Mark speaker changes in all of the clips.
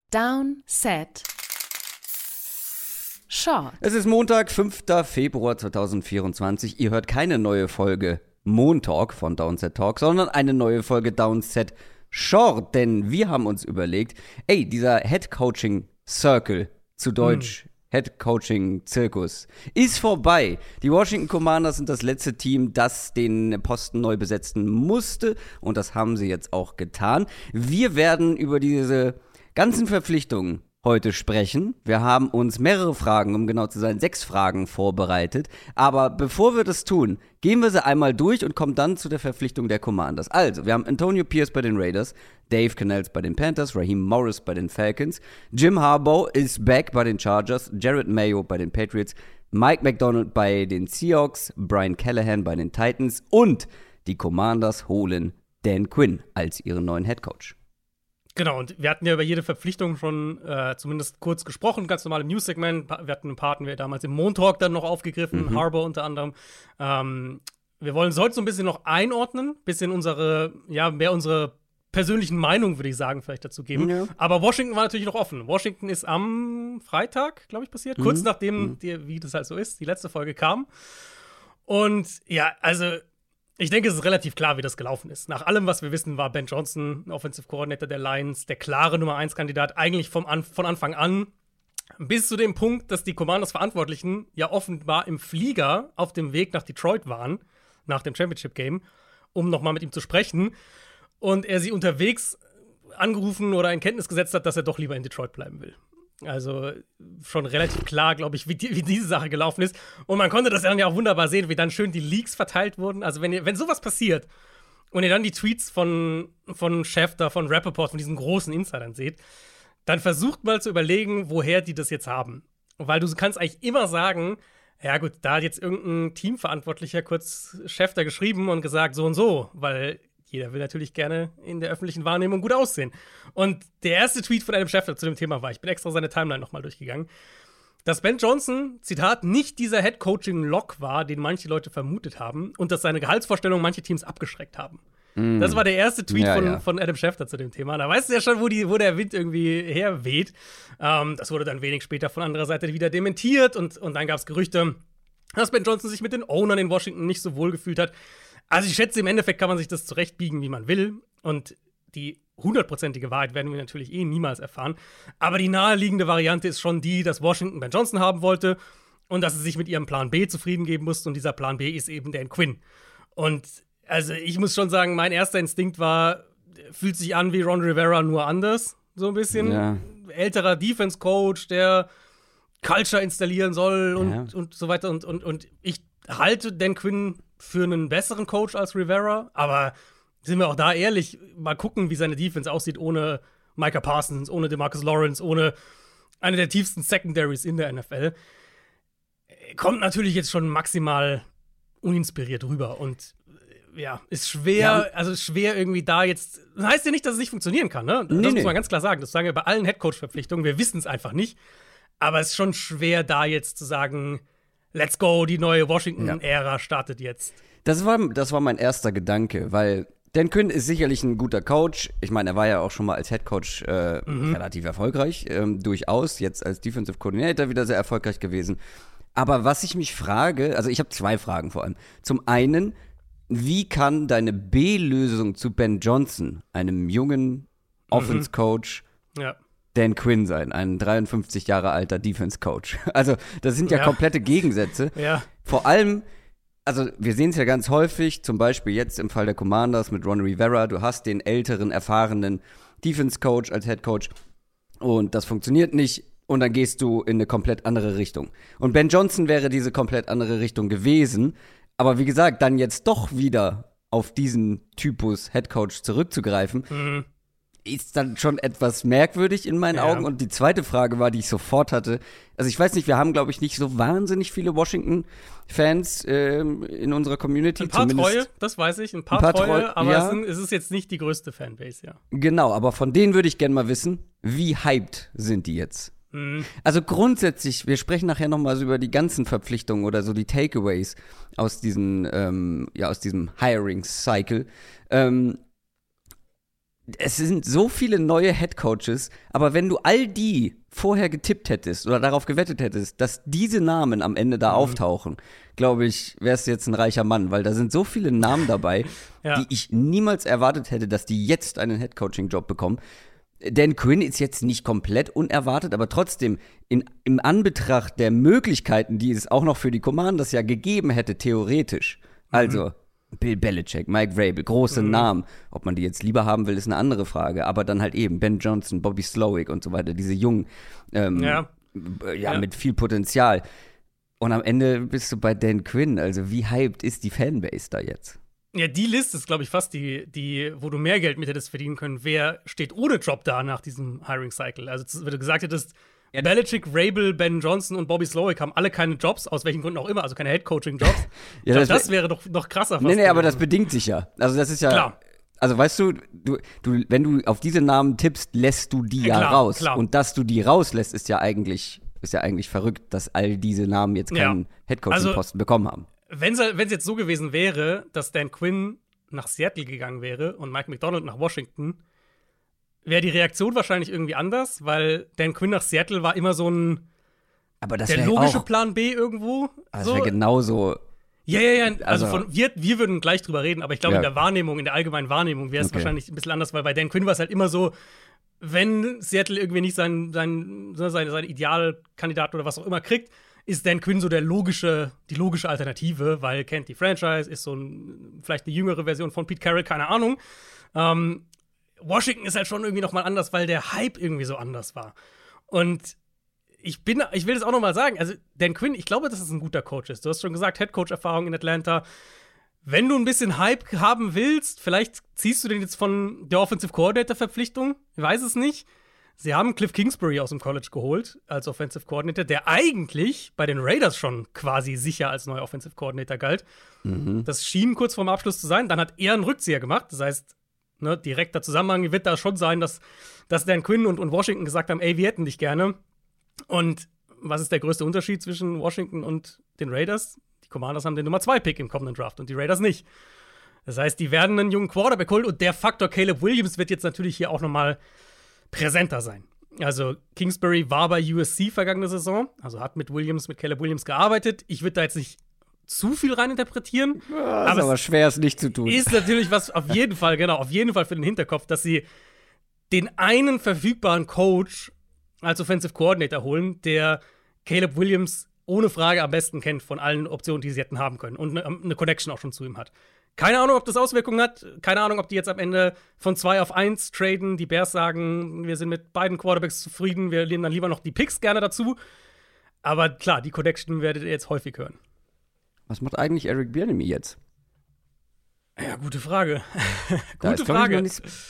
Speaker 1: Down, Set, Short.
Speaker 2: Es ist Montag, 5. Februar 2024. Ihr hört keine neue Folge Montalk von Downset Talk, sondern eine neue Folge Downset Short. Denn wir haben uns überlegt, dieser Head Coaching Circle, zu Deutsch Head Coaching Zirkus, ist vorbei. Die Washington Commanders sind das letzte Team, das den Posten neu besetzen musste. Und das haben sie jetzt auch getan. Wir werden über diese ganzen Verpflichtungen heute sprechen. Wir haben uns mehrere Fragen, um genau zu sein, 6 Fragen vorbereitet. Aber bevor wir das tun, gehen wir sie einmal durch und kommen dann zu der Verpflichtung der Commanders. Also, wir haben Antonio Pierce bei den Raiders, Dave Canales bei den Panthers, Raheem Morris bei den Falcons, Jim Harbaugh ist back bei den Chargers, Jared Mayo bei den Patriots, Mike Macdonald bei den Seahawks, Brian Callahan bei den Titans und die Commanders holen Dan Quinn als ihren neuen Headcoach.
Speaker 3: Genau, und wir hatten ja über jede Verpflichtung schon zumindest kurz gesprochen, ganz normal im News-Segment. Wir hatten ein paar, hatten wir damals im Montalk dann noch aufgegriffen, Harbaugh unter anderem. Wir wollen es heute so ein bisschen noch einordnen, bisschen unsere persönlichen Meinungen, würde ich sagen, vielleicht dazu geben. Ja. Aber Washington war natürlich noch offen. Washington ist am Freitag, glaube ich, passiert, kurz nachdem, wie das halt so ist, die letzte Folge kam. Und ja, also ich denke, es ist relativ klar, wie das gelaufen ist. Nach allem, was wir wissen, war Ben Johnson, Offensive Coordinator der Lions, der klare Nummer-1-Kandidat, eigentlich von Anfang an. Bis zu dem Punkt, dass die Commanders-Verantwortlichen ja offenbar im Flieger auf dem Weg nach Detroit waren, nach dem Championship-Game, um nochmal mit ihm zu sprechen. Und er sie unterwegs angerufen oder in Kenntnis gesetzt hat, dass er doch lieber in Detroit bleiben will. Also schon relativ klar, glaube ich, wie diese Sache gelaufen ist. Und man konnte das dann ja auch wunderbar sehen, wie dann schön die Leaks verteilt wurden. Also wenn sowas passiert und ihr dann die Tweets von Schefter, von Rappaport, von diesen großen Insidern seht, dann versucht mal zu überlegen, woher die das jetzt haben. Weil du kannst eigentlich immer sagen, ja gut, da hat jetzt irgendein Teamverantwortlicher kurz Schefter geschrieben und gesagt so und so, weil jeder will natürlich gerne in der öffentlichen Wahrnehmung gut aussehen. Und der erste Tweet von einem Schefter zu dem Thema war, ich bin extra seine Timeline nochmal durchgegangen, dass Ben Johnson, Zitat, nicht dieser Head-Coaching-Lock war, den manche Leute vermutet haben und dass seine Gehaltsvorstellungen manche Teams abgeschreckt haben. Das war der erste Tweet von Adam Schefter zu dem Thema. Da weißt du ja schon, wo der Wind irgendwie herweht. Das wurde dann wenig später von anderer Seite wieder dementiert und dann gab es Gerüchte, dass Ben Johnson sich mit den Ownern in Washington nicht so wohl gefühlt hat. Also ich schätze, im Endeffekt kann man sich das zurechtbiegen, wie man will. Und die 100%ige Wahrheit werden wir natürlich niemals erfahren. Aber die naheliegende Variante ist schon die, dass Washington Ben Johnson haben wollte und dass sie sich mit ihrem Plan B zufrieden geben mussten. Und dieser Plan B ist eben Dan Quinn. Und also ich muss schon sagen, mein erster Instinkt war, fühlt sich an wie Ron Rivera, nur anders. So ein bisschen. Ja. Älterer Defense-Coach, der Culture installieren soll und so weiter. Und ich halte Dan Quinn für einen besseren Coach als Rivera, aber sind wir auch da ehrlich, mal gucken, wie seine Defense aussieht ohne Micah Parsons, ohne DeMarcus Lawrence, ohne eine der tiefsten Secondaries in der NFL. Kommt natürlich jetzt schon maximal uninspiriert rüber und ja, ist schwer, schwer irgendwie da jetzt, das heißt ja nicht, dass es nicht funktionieren kann, ne? Das muss man ganz klar sagen, das sagen wir bei allen Headcoach-Verpflichtungen, wir wissen es einfach nicht, aber es ist schon schwer da jetzt zu sagen, let's go, die neue Washington-Ära startet jetzt. Das war mein erster Gedanke, weil Dan Quinn ist sicherlich ein guter Coach. Ich meine, er war ja auch schon mal als Headcoach relativ erfolgreich, durchaus. Jetzt als Defensive Coordinator wieder sehr erfolgreich gewesen. Aber was ich mich frage, also ich habe 2 Fragen vor allem. Zum einen, wie kann deine B-Lösung zu Ben Johnson, einem jungen Offense-Coach, Dan Quinn sein, ein 53 Jahre alter Defense-Coach. Also, das sind ja komplette Gegensätze. Ja. Vor allem, also wir sehen es ja ganz häufig, zum Beispiel jetzt im Fall der Commanders mit Ron Rivera, du hast den älteren, erfahrenen Defense-Coach als Head-Coach und das funktioniert nicht und dann gehst du in eine komplett andere Richtung. Und Ben Johnson wäre diese komplett andere Richtung gewesen, aber wie gesagt, dann jetzt doch wieder auf diesen Typus Head-Coach zurückzugreifen, ist dann schon etwas merkwürdig in meinen Augen. Und die zweite Frage war, die ich sofort hatte, also ich weiß nicht, wir haben, glaube ich, nicht so wahnsinnig viele Washington-Fans in unserer Community. Ein paar Treue, das weiß ich, ein paar Treue, aber es ist jetzt nicht die größte Fanbase,
Speaker 2: Genau, aber von denen würde ich gerne mal wissen, wie hyped sind die jetzt? Also grundsätzlich, wir sprechen nachher noch mal so über die ganzen Verpflichtungen oder so die Takeaways aus diesem Hiring-Cycle. es sind so viele neue Headcoaches, aber wenn du all die vorher getippt hättest oder darauf gewettet hättest, dass diese Namen am Ende da auftauchen, glaube ich, wärst du jetzt ein reicher Mann, weil da sind so viele Namen dabei, die ich niemals erwartet hätte, dass die jetzt einen Headcoaching-Job bekommen. Dan Quinn ist jetzt nicht komplett unerwartet, aber trotzdem im Anbetracht der Möglichkeiten, die es auch noch für die Commanders ja gegeben hätte, theoretisch. Also Bill Belichick, Mike Vrabel, große Namen. Ob man die jetzt lieber haben will, ist eine andere Frage. Aber dann halt eben Ben Johnson, Bobby Slowick und so weiter, diese Jungen, mit viel Potenzial. Und am Ende bist du bei Dan Quinn. Also wie hyped ist die Fanbase da jetzt?
Speaker 3: Ja, die Liste ist, glaube ich, fast die, wo du mehr Geld mit hättest verdienen können. Wer steht ohne Job da nach diesem Hiring-Cycle? Also, wenn du gesagt hättest, Belichick, Vrabel, Ben Johnson und Bobby Slowick haben alle keine Jobs, aus welchen Gründen auch immer, also keine Head-Coaching-Jobs. Ich glaube, das wäre doch noch krasser.
Speaker 2: Nee, aber das bedingt sich ja. Also, das ist ja. Klar. Also, weißt du, wenn du auf diese Namen tippst, lässt du die raus. Klar. Und dass du die rauslässt, ist ja eigentlich verrückt, dass all diese Namen jetzt keinen Head-Coaching-Posten bekommen haben.
Speaker 3: Wenn es jetzt so gewesen wäre, dass Dan Quinn nach Seattle gegangen wäre und Mike Macdonald nach Washington, wäre die Reaktion wahrscheinlich irgendwie anders, weil Dan Quinn nach Seattle war immer so der logische Plan B irgendwo.
Speaker 2: Das wäre genauso.
Speaker 3: Ja. Also wir würden gleich drüber reden, aber ich glaube, in der Wahrnehmung, in der allgemeinen Wahrnehmung wäre es wahrscheinlich ein bisschen anders, weil bei Dan Quinn war es halt immer so, wenn Seattle irgendwie nicht seinen Idealkandidat oder was auch immer kriegt, ist Dan Quinn so die logische Alternative, weil kennt die Franchise, ist vielleicht eine jüngere Version von Pete Carroll, keine Ahnung. Washington ist halt schon irgendwie noch mal anders, weil der Hype irgendwie so anders war. Und ich will das auch noch mal sagen, also Dan Quinn, ich glaube, dass es ein guter Coach ist. Du hast schon gesagt, Head-Coach-Erfahrung in Atlanta. Wenn du ein bisschen Hype haben willst, vielleicht ziehst du den jetzt von der Offensive Coordinator-Verpflichtung, ich weiß es nicht. Sie haben Cliff Kingsbury aus dem College geholt als Offensive Coordinator, der eigentlich bei den Raiders schon quasi sicher als neuer Offensive Coordinator galt. Das schien kurz vorm Abschluss zu sein. Dann hat er einen Rückzieher gemacht. Das heißt, direkter Zusammenhang wird da schon sein, dass Dan Quinn und Washington gesagt haben, ey, wir hätten dich gerne. Und was ist der größte Unterschied zwischen Washington und den Raiders? Die Commanders haben den Nummer 2-Pick im kommenden Draft und die Raiders nicht. Das heißt, die werden einen jungen Quarterback holen und der Faktor Caleb Williams wird jetzt natürlich hier auch noch mal präsenter sein. Also Kingsbury war bei USC vergangene Saison, also hat mit Caleb Williams gearbeitet. Ich würde da jetzt nicht zu viel reininterpretieren.
Speaker 2: Ja, aber schwer, es nicht zu tun.
Speaker 3: Ist natürlich was auf jeden Fall für den Hinterkopf, dass sie den einen verfügbaren Coach als Offensive Coordinator holen, der Caleb Williams ohne Frage am besten kennt von allen Optionen, die sie hätten haben können und eine Connection auch schon zu ihm hat. Keine Ahnung, ob das Auswirkungen hat. Keine Ahnung, ob die jetzt am Ende von 2 auf 1 traden. Die Bears sagen, wir sind mit beiden Quarterbacks zufrieden. Wir nehmen dann lieber noch die Picks gerne dazu. Aber klar, die Connection werdet ihr jetzt häufig hören.
Speaker 2: Was macht eigentlich Eric Bieniemy jetzt?
Speaker 3: Ja, gute Frage.
Speaker 2: Gute Frage.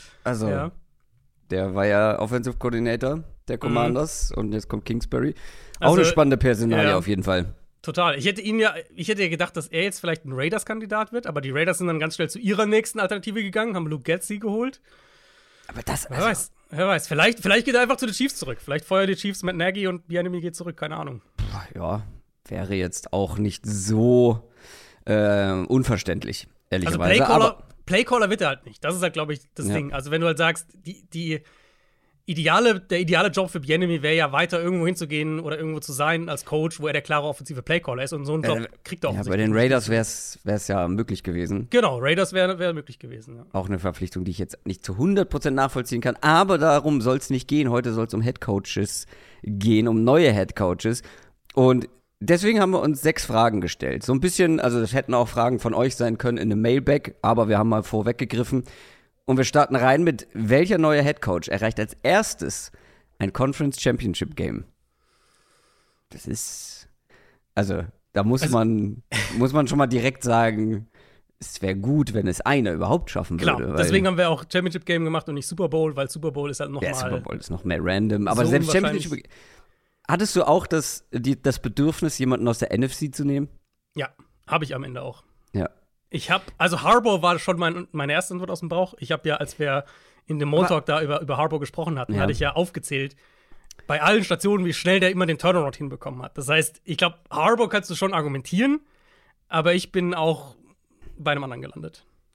Speaker 2: Der war ja Offensive Coordinator der Commanders und jetzt kommt Kingsbury. Auch eine spannende Personalie auf jeden Fall.
Speaker 3: Total. Ich hätte ja gedacht, dass er jetzt vielleicht ein Raiders-Kandidat wird, aber die Raiders sind dann ganz schnell zu ihrer nächsten Alternative gegangen, haben Luke Getsy geholt.
Speaker 2: Aber das,
Speaker 3: Wer weiß. Vielleicht geht er einfach zu den Chiefs zurück. Vielleicht feuern die Chiefs Matt Nagy und Bieniemy geht zurück, keine Ahnung.
Speaker 2: Ja, wäre jetzt auch nicht so unverständlich, ehrlicherweise.
Speaker 3: Also Playcaller wird er halt nicht. Das ist halt, glaube ich, das Ding. Also wenn du halt sagst, der ideale Job für Bieniemy wäre ja weiter irgendwo hinzugehen oder irgendwo zu sein als Coach, wo er der klare offensive Playcaller ist und so einen Job kriegt er auch.
Speaker 2: Ja, bei den Raiders wäre es ja möglich gewesen.
Speaker 3: Genau, Raiders wäre möglich gewesen. Ja.
Speaker 2: Auch eine Verpflichtung, die ich jetzt nicht zu 100% nachvollziehen kann, aber darum soll es nicht gehen. Heute soll es um Headcoaches gehen, um neue Headcoaches und deswegen haben wir uns 6 Fragen gestellt. So ein bisschen, also das hätten auch Fragen von euch sein können in einem Mailback, aber wir haben mal vorweggegriffen. Und wir starten rein mit, welcher neue Headcoach erreicht als erstes ein Conference Championship Game? Das ist, also da muss man schon mal direkt sagen, es wäre gut, wenn es einer überhaupt schaffen würde.
Speaker 3: Klar, deswegen haben wir auch Championship Game gemacht und nicht Super Bowl, weil Super Bowl ist halt noch mal.
Speaker 2: Super Bowl ist noch mehr random, aber so selbst Championship. Hattest du auch das Bedürfnis, jemanden aus der NFC zu nehmen?
Speaker 3: Ja, habe ich am Ende auch.
Speaker 2: Ja.
Speaker 3: Also Harbaugh war schon meine erste Antwort aus dem Bauch. Ich habe ja, als wir in dem Montalk da über Harbaugh gesprochen hatten, hatte ich ja aufgezählt, bei allen Stationen, wie schnell der immer den Turnaround hinbekommen hat. Das heißt, ich glaube, Harbaugh kannst du schon argumentieren, aber ich bin auch bei einem anderen gelandet.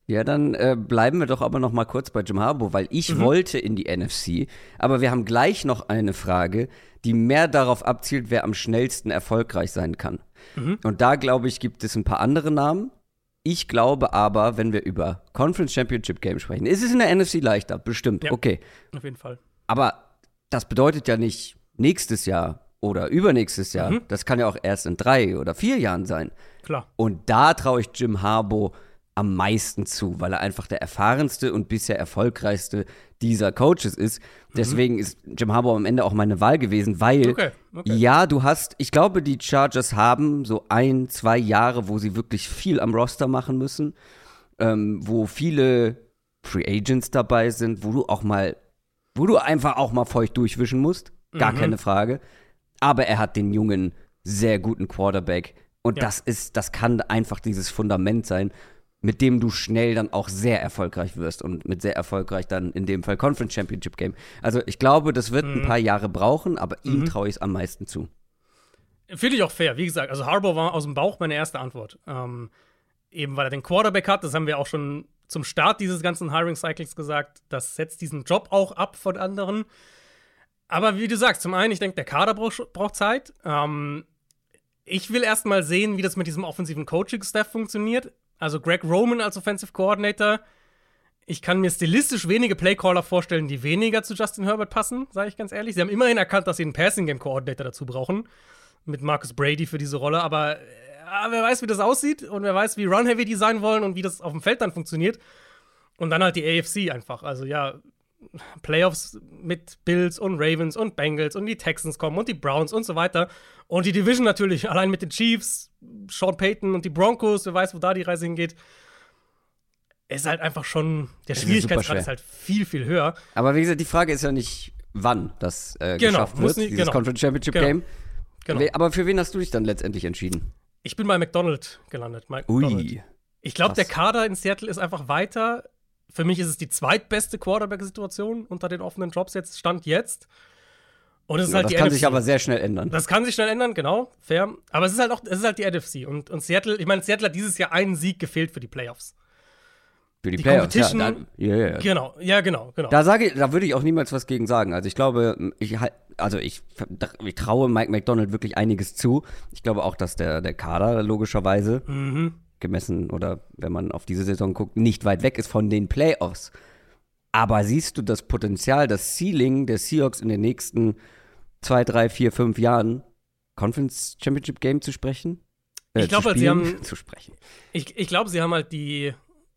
Speaker 2: Ja, dann bleiben wir doch aber noch mal kurz bei Jim Harbaugh, weil ich wollte in die NFC, aber wir haben gleich noch eine Frage, die mehr darauf abzielt, wer am schnellsten erfolgreich sein kann. Und da, glaube ich, gibt es ein paar andere Namen. Ich glaube aber, wenn wir über Conference Championship Game sprechen, ist es in der NFC leichter, bestimmt,
Speaker 3: Ja,
Speaker 2: okay.
Speaker 3: auf jeden Fall.
Speaker 2: Aber das bedeutet ja nicht nächstes Jahr oder übernächstes Jahr. Das kann ja auch erst in 3 oder 4 Jahren sein.
Speaker 3: Klar.
Speaker 2: Und da traue ich Jim Harbaugh am meisten zu, weil er einfach der erfahrenste und bisher erfolgreichste dieser Coaches ist. Deswegen ist Jim Harbaugh am Ende auch meine Wahl gewesen, weil
Speaker 3: Okay.
Speaker 2: ja, ich glaube, die Chargers haben so 1-2 Jahre, wo sie wirklich viel am Roster machen müssen, wo viele Free Agents dabei sind, wo du einfach auch mal feucht durchwischen musst, gar keine Frage. Aber er hat den jungen, sehr guten Quarterback und das kann einfach dieses Fundament sein, mit dem du schnell dann auch sehr erfolgreich wirst und mit sehr erfolgreich dann in dem Fall Conference Championship Game. Also ich glaube, das wird ein paar Jahre brauchen, aber ihm traue ich es am meisten zu.
Speaker 3: Finde ich auch fair. Wie gesagt, also Harbaugh war aus dem Bauch meine erste Antwort. Eben weil er den Quarterback hat, das haben wir auch schon zum Start dieses ganzen Hiring-Cycles gesagt, das setzt diesen Job auch ab von anderen. Aber wie du sagst, zum einen, ich denke, der Kader braucht Zeit. Ich will erst mal sehen, wie das mit diesem offensiven Coaching-Staff funktioniert. Also Greg Roman als Offensive Coordinator. Ich kann mir stilistisch wenige Playcaller vorstellen, die weniger zu Justin Herbert passen, sage ich ganz ehrlich. Sie haben immerhin erkannt, dass sie einen Passing-Game-Coordinator dazu brauchen. Mit Marcus Brady für diese Rolle. Aber wer weiß, wie das aussieht und wer weiß, wie run-heavy die sein wollen und wie das auf dem Feld dann funktioniert. Und dann halt die AFC einfach. Also ja, Playoffs mit Bills und Ravens und Bengals und die Texans kommen und die Browns und so weiter. Und die Division natürlich, allein mit den Chiefs, Sean Payton und die Broncos, wer weiß, wo da die Reise hingeht. Es ist halt einfach schon, der Schwierigkeitsgrad ist halt viel, viel höher.
Speaker 2: Aber wie gesagt, die Frage ist ja nicht, wann das geschafft wird, dieses Conference Championship Game. Genau. Aber für wen hast du dich dann letztendlich entschieden?
Speaker 3: Ich bin bei McDonald gelandet.
Speaker 2: Ui.
Speaker 3: Ich glaube, der Kader in Seattle ist einfach weiter. Für mich ist es die zweitbeste Quarterback-Situation unter den offenen Jobs jetzt, Stand jetzt. Und es ist halt
Speaker 2: das
Speaker 3: die
Speaker 2: kann
Speaker 3: NFC.
Speaker 2: sich aber sehr schnell ändern.
Speaker 3: Das kann sich schnell ändern, genau, fair. Aber es ist halt die NFC. Und Seattle, ich meine, Seattle hat dieses Jahr einen Sieg gefehlt für die Playoffs.
Speaker 2: Für die Playoffs,
Speaker 3: Competition,
Speaker 2: ja.
Speaker 3: Genau.
Speaker 2: Da würde ich auch niemals was gegen sagen. Also ich glaube, ich traue Mike McDonald wirklich einiges zu. Ich glaube auch, dass der Kader logischerweise gemessen oder wenn man auf diese Saison guckt, nicht weit weg ist von den Playoffs. Aber siehst du das Potenzial, das Ceiling der Seahawks in den nächsten 2, 3, 4, 5 Jahren Conference Championship Game zu sprechen?
Speaker 3: Ich glaube halt,
Speaker 2: Ich
Speaker 3: glaube, sie haben halt die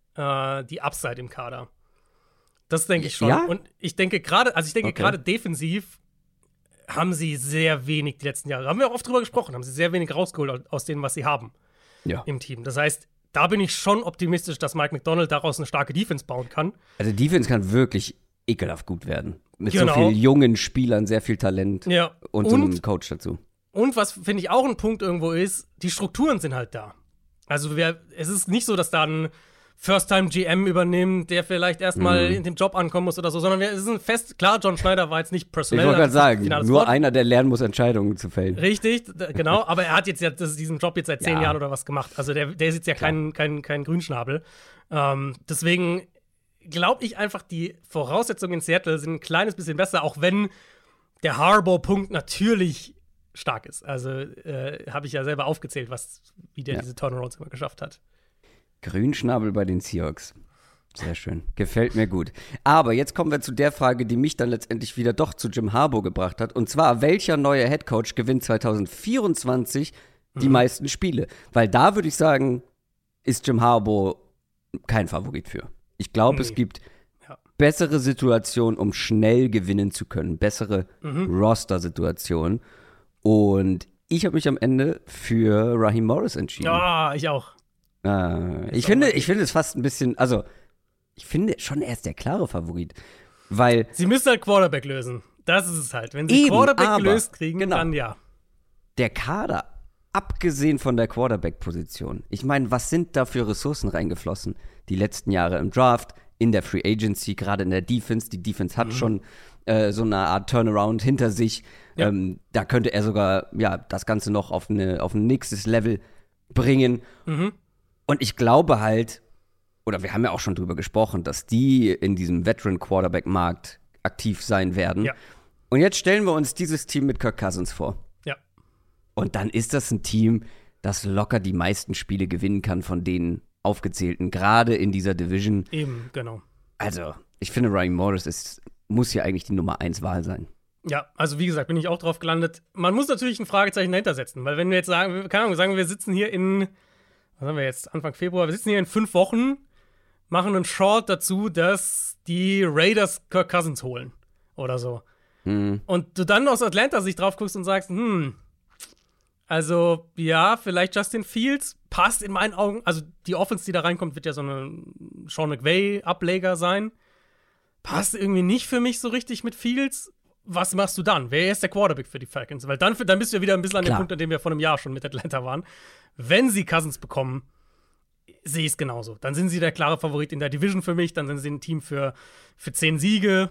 Speaker 3: Upside im Kader. Das denke ich schon.
Speaker 2: Ja?
Speaker 3: Und ich denke gerade defensiv haben sie sehr wenig die letzten Jahre. Haben wir auch oft drüber gesprochen, haben sie sehr wenig rausgeholt aus dem, was sie haben im Team. Das heißt, da bin ich schon optimistisch, dass Mike McDonald daraus eine starke Defense bauen kann.
Speaker 2: Also Defense kann wirklich ekelhaft gut werden. Mit so vielen jungen Spielern, sehr viel Talent und so einem Coach dazu. Und
Speaker 3: was, finde ich, auch ein Punkt irgendwo ist, die Strukturen sind halt da. Also es ist nicht so, dass da ein First-Time-GM übernimmt, der vielleicht erstmal in den Job ankommen muss oder so, sondern es ist ein klar, John Schneider war jetzt nicht personell.
Speaker 2: Ich wollte gerade sagen, nur einer, der lernen muss, Entscheidungen zu fällen.
Speaker 3: Richtig, genau, aber er hat jetzt diesen Job jetzt seit 10 Jahren oder was gemacht. Also der ist jetzt ja kein Grünschnabel. Deswegen glaube ich einfach, die Voraussetzungen in Seattle sind ein kleines bisschen besser, auch wenn der Harbaugh-Punkt natürlich stark ist. Also habe ich ja selber aufgezählt, wie der diese Turnarounds immer geschafft hat.
Speaker 2: Grünschnabel bei den Seahawks. Sehr schön. Gefällt mir gut. Aber jetzt kommen wir zu der Frage, die mich dann letztendlich wieder doch zu Jim Harbaugh gebracht hat. Und zwar, welcher neue Headcoach gewinnt 2024 die meisten Spiele? Weil da würde ich sagen, ist Jim Harbaugh kein Favorit für. Ich glaube, es gibt bessere Situationen, um schnell gewinnen zu können. Bessere Roster-Situationen. Und ich habe mich am Ende für Raheem Morris entschieden.
Speaker 3: Ja, ich auch.
Speaker 2: Ich finde es fast ein bisschen, also ich finde schon, er ist der klare Favorit, weil
Speaker 3: sie müssen halt Quarterback lösen. Das ist es halt. Wenn sie Quarterback gelöst kriegen, dann ja.
Speaker 2: Der Kader, abgesehen von der Quarterback-Position, ich meine, was sind da für Ressourcen reingeflossen? Die letzten Jahre im Draft, in der Free Agency, gerade in der Defense. Die Defense hat schon so eine Art Turnaround hinter sich. Ja. Da könnte er sogar das Ganze noch auf ein nächstes Level bringen. Und ich glaube halt, oder wir haben ja auch schon drüber gesprochen, dass die in diesem Veteran-Quarterback-Markt aktiv sein werden.
Speaker 3: Ja.
Speaker 2: Und jetzt stellen wir uns dieses Team mit Kirk Cousins vor.
Speaker 3: Ja.
Speaker 2: Und dann ist das ein Team, das locker die meisten Spiele gewinnen kann von den aufgezählten, gerade in dieser Division.
Speaker 3: Eben, genau.
Speaker 2: Also, ich finde, Ryan Morris muss hier eigentlich die Nummer 1 Wahl sein.
Speaker 3: Ja, also wie gesagt, bin ich auch drauf gelandet. Man muss natürlich ein Fragezeichen dahinter setzen, weil wenn wir jetzt sagen, keine Ahnung, sagen wir sitzen hier was haben wir jetzt, Anfang Februar, wir sitzen hier in 5 Wochen, machen einen Short dazu, dass die Raiders Kirk Cousins holen oder so. Und du dann aus Atlanta-Sicht drauf guckst und sagst, also ja, vielleicht Justin Fields passt in meinen Augen, also die Offense, die da reinkommt, wird ja so ein Sean McVay-Ableger sein. Passt irgendwie nicht für mich so richtig mit Fields. Was machst du dann? Wer ist der Quarterback für die Falcons? Weil dann bist du ja wieder ein bisschen an dem Punkt, an dem wir vor einem Jahr schon mit Atlanta waren. Wenn sie Cousins bekommen, sehe ich es genauso. Dann sind sie der klare Favorit in der Division für mich. Dann sind sie ein Team für 10 Siege.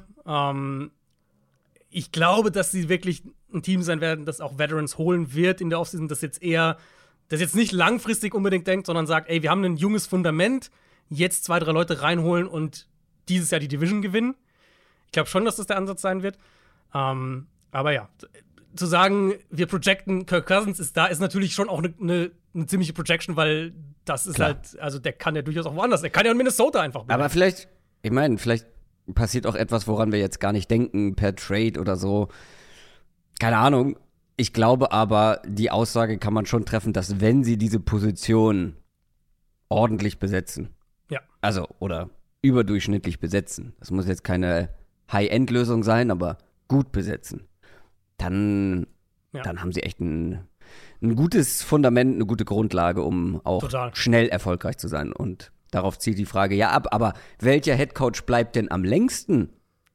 Speaker 3: Ich glaube, dass sie wirklich ein Team sein werden, das auch Veterans holen wird in der Offseason, das jetzt nicht langfristig unbedingt denkt, sondern sagt, ey, wir haben ein junges Fundament, jetzt 2, 3 Leute reinholen und dieses Jahr die Division gewinnen. Ich glaube schon, dass das der Ansatz sein wird. Aber ja, zu sagen, wir projecten Kirk Cousins ist natürlich schon auch eine ziemliche Projection, weil das ist halt, also der kann ja durchaus auch woanders, der kann ja in Minnesota einfach bleiben.
Speaker 2: Aber vielleicht passiert auch etwas, woran wir jetzt gar nicht denken, per Trade oder so. Keine Ahnung. Ich glaube aber, die Aussage kann man schon treffen, dass wenn sie diese Position ordentlich besetzen, also oder überdurchschnittlich besetzen, das muss jetzt keine High-End-Lösung sein, aber gut besetzen, dann haben sie echt ein gutes Fundament, eine gute Grundlage, um auch schnell erfolgreich zu sein. Und darauf zielt die Frage ja ab, aber welcher Headcoach bleibt denn am längsten?